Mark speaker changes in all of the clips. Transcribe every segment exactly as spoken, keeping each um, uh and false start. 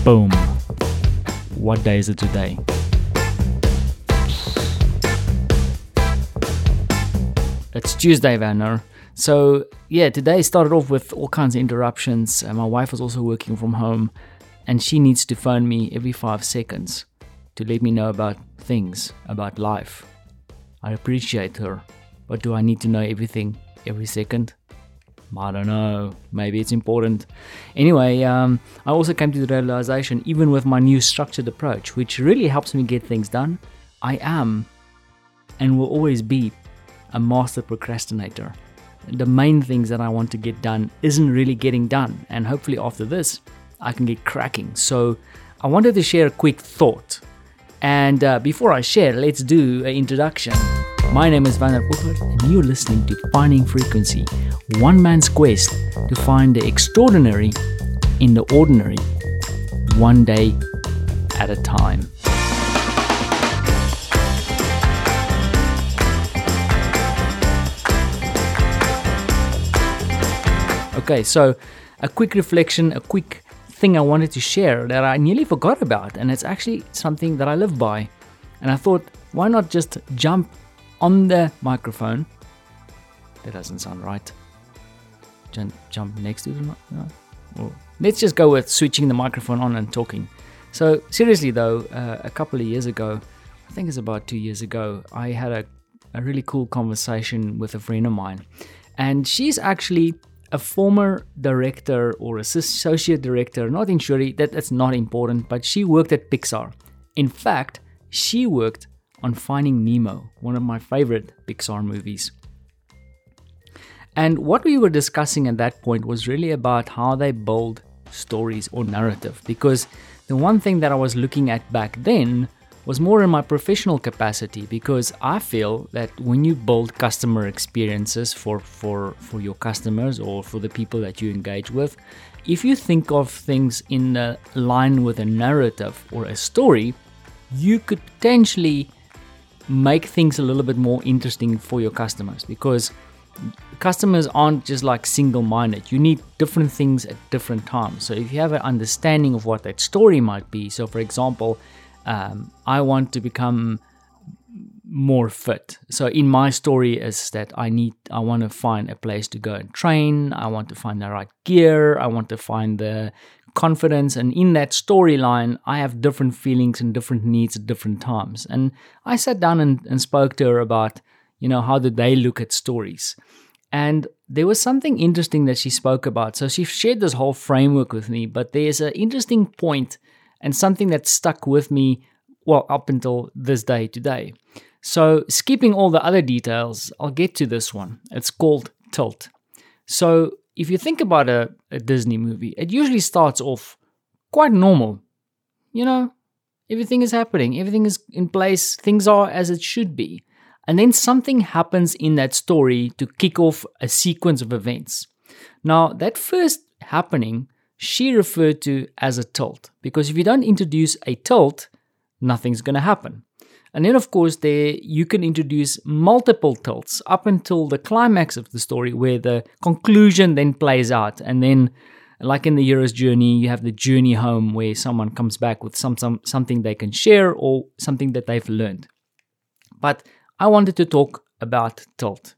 Speaker 1: Boom. What day is it today? It's Tuesday, Vanner. So, yeah, today started off with all kinds of interruptions. Uh, my wife was also working from home, and she needs to phone me every five seconds to let me know about things, about life. I appreciate her, but do I need to know everything every second? I don't know. Maybe it's important. Anyway, um, I also came to the realization, even with my new structured approach, which really helps me get things done, I am and will always be a master procrastinator. The main things that I want to get done isn't really getting done, and hopefully after this, I can get cracking. So I wanted to share a quick thought. And uh, before I share, let's do an introduction. My name is Vanner Poppert, and you're listening to Finding Frequency, one man's quest to find the extraordinary in the ordinary, one day at a time. Okay, so a quick reflection, a quick thing I wanted to share that I nearly forgot about, and it's actually something that I live by. And I thought, why not just jump on the microphone? That doesn't sound right. Jump, jump next to the microphone? Well, let's just go with switching the microphone on and talking. So seriously though, uh, a couple of years ago, I think it's about two years ago, I had a, a really cool conversation with a friend of mine. And she's actually a former director or associate director, not in Shuri, that, that's not important, but she worked at Pixar. In fact, she worked on Finding Nemo, one of my favorite Pixar movies. And what we were discussing at that point was really about how they build stories or narrative, because the one thing that I was looking at back then was more in my professional capacity, because I feel that when you build customer experiences for, for, for your customers or for the people that you engage with, if you think of things in a line with a narrative or a story, you could potentially make things a little bit more interesting for your customers, because customers aren't just like single-minded. You need different things at different times. So if you have an understanding of what that story might be, so for example, um, I want to become more fit. So in my story is that I need, I want to find a place to go and train. I want to find the right gear. I want to find the confidence. And in that storyline, I have different feelings and different needs at different times. And I sat down and, and spoke to her about, you know, how do they look at stories? And there was something interesting that she spoke about. So she shared this whole framework with me, but there's an interesting point and something that stuck with me, well, up until this day today. So skipping all the other details, I'll get to this one. It's called Tilt. So if you think about a, a Disney movie, it usually starts off quite normal. You know, everything is happening, everything is in place, things are as it should be. And then something happens in that story to kick off a sequence of events. Now, that first happening, she referred to as a tilt, because if you don't introduce a tilt, nothing's going to happen. And then, of course, there you can introduce multiple tilts up until the climax of the story, where the conclusion then plays out. And then, like in the hero's journey, you have the journey home, where someone comes back with some, some something they can share or something that they've learned. But I wanted to talk about tilt.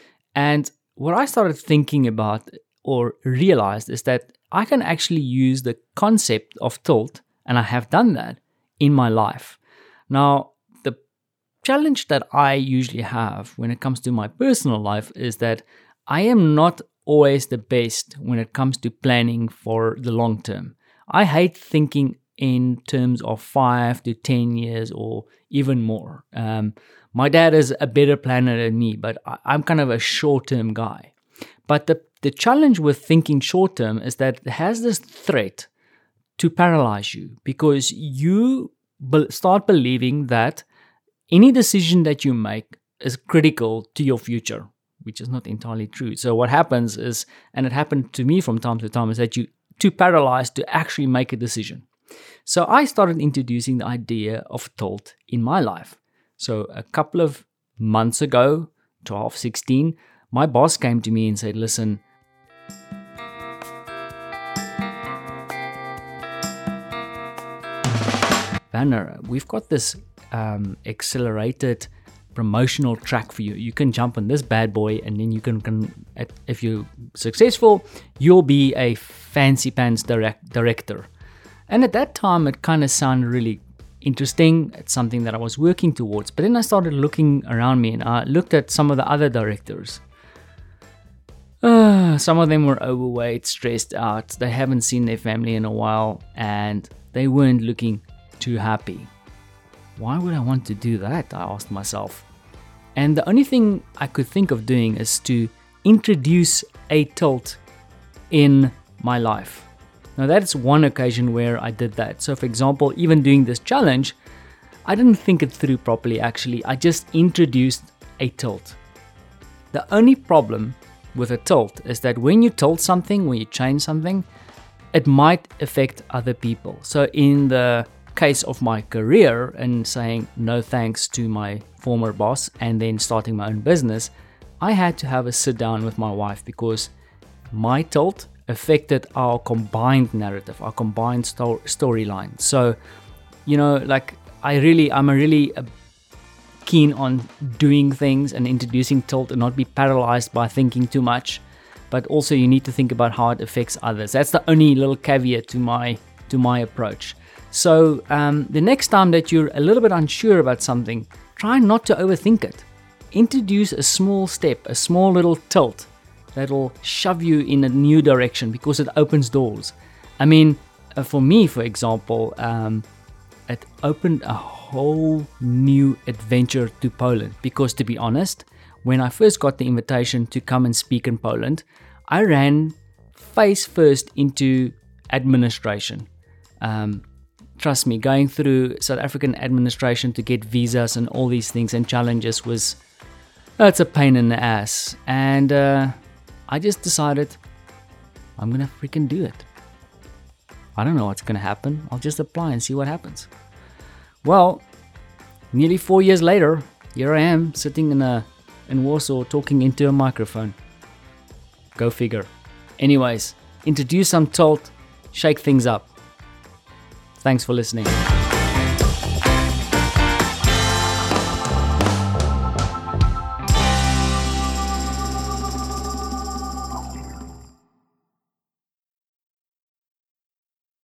Speaker 1: And what I started thinking about or realized is that I can actually use the concept of tilt, and I have done that in my life. Now, the challenge that I usually have when it comes to my personal life is that I am not always the best when it comes to planning for the long term. I hate thinking in terms of five to ten years or even more. Um, my dad is a better planner than me, but I, I'm kind of a short-term guy. But the, the challenge with thinking short-term is that it has this threat to paralyze you, because you be- start believing that any decision that you make is critical to your future, which is not entirely true. So what happens is, and it happened to me from time to time, is that you're too paralyzed to actually make a decision. So I started introducing the idea of tilt in my life. So a couple of months ago, twelve, sixteen, my boss came to me and said, listen, Banner, we've got this um, accelerated promotional track for you. You can jump on this bad boy, and then you can, can if you're successful, you'll be a fancy pants direct, director. And at that time, it kind of sounded really interesting. It's something that I was working towards. But then I started looking around me, and I looked at some of the other directors. Uh, some of them were overweight, stressed out. They haven't seen their family in a while, and they weren't looking too happy. Why would I want to do that? I asked myself. And the only thing I could think of doing is to introduce a tilt in my life. Now, that's one occasion where I did that. So, for example, even doing this challenge, I didn't think it through properly, actually. I just introduced a tilt. The only problem with a tilt is that when you tilt something, when you change something, it might affect other people. So in the case of my career and saying no thanks to my former boss and then starting my own business, I had to have a sit down with my wife because my tilt affected our combined narrative, our combined sto- storyline. So, you know, like I really, I'm a really uh, keen on doing things and introducing tilt and not be paralyzed by thinking too much. But also you need to think about how it affects others. That's the only little caveat to my to my approach. So um, the next time that you're a little bit unsure about something, try not to overthink it. Introduce a small step, a small little tilt that'll shove you in a new direction because it opens doors. I mean, uh, for me, for example, um, it opened a whole new adventure to Poland because, to be honest, when I first got the invitation to come and speak in Poland, I ran face first into administration. Um, trust me, going through South African administration to get visas and all these things and challenges was, oh, it's a pain in the ass. And uh, I just decided I'm going to freaking do it. I don't know what's going to happen. I'll just apply and see what happens. Well, nearly four years later, here I am sitting in a in Warsaw talking into a microphone. Go figure. Anyways, introduce some tilt, shake things up. Thanks for listening.